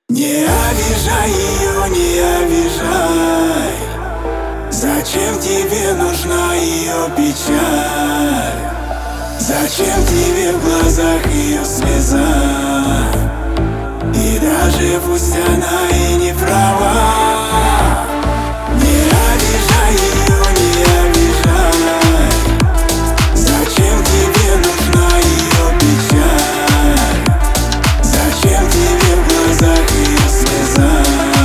Не обижай ее, не обижай. Зачем тебе нужна ее печаль? Зачем тебе в глазах ее слеза? И даже пусть она и не права, не обижай ее, не обижай. Зачем тебе нужна ее печаль? Зачем тебе в глазах ее слеза?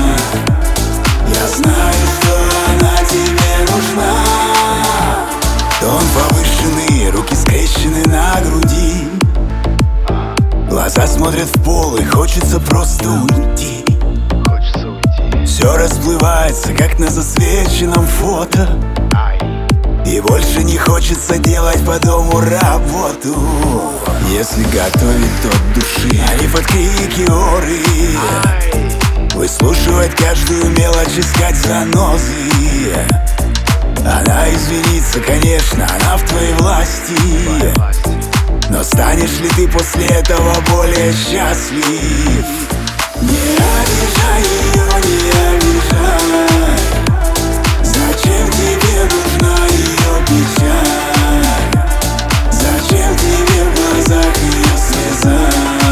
Я знаю, что она тебе нужна. Тон повышенный, руки скрещены на груди, глаза смотрят в пол и хочется просто уйти. Все расплывается, как на засвеченном фото, и больше не хочется делать по дому работу. Если готовить от души, а не под крики оры, выслушивать каждую мелочь, искать занозы. Она извинится, конечно, она в твоей власти, но станешь ли ты после этого более счастлив? Не обижай ее, не обижай. Зачем тебе нужна ее печаль? Зачем тебе в глазах ее слеза?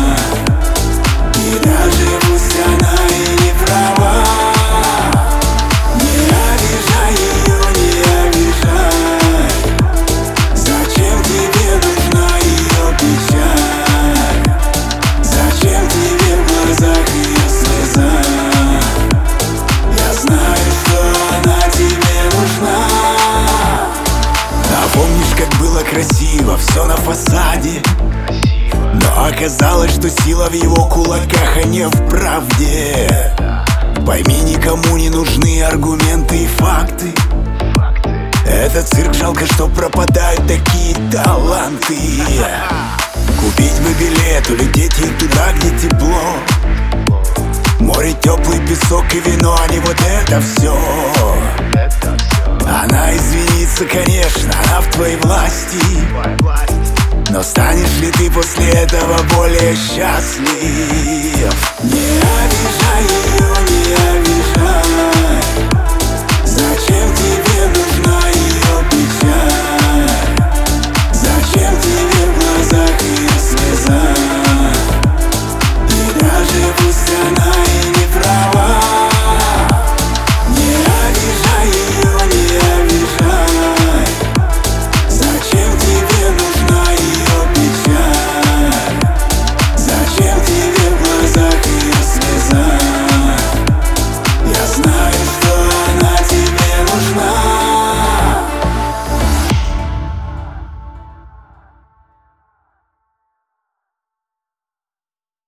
И даже пусть она и не права, не обижай ее, не обижай. Зачем тебе нужна ее печаль? Зачем тебе в глазах ее слеза? Я знаю, что она тебе нужна. А помнишь, как было красиво все на фасаде? Но оказалось, что сила в его кулаках, а не в правде. Пойми, никому не нужны аргументы и факты. Этот цирк, жалко, что пропадают такие таланты. Купить бы билет, улететь ей туда, где тепло. Море, теплый песок и вино, а не вот это все. Она извинится, конечно, она в твоей власти, но станешь ли ты после этого более счастлив?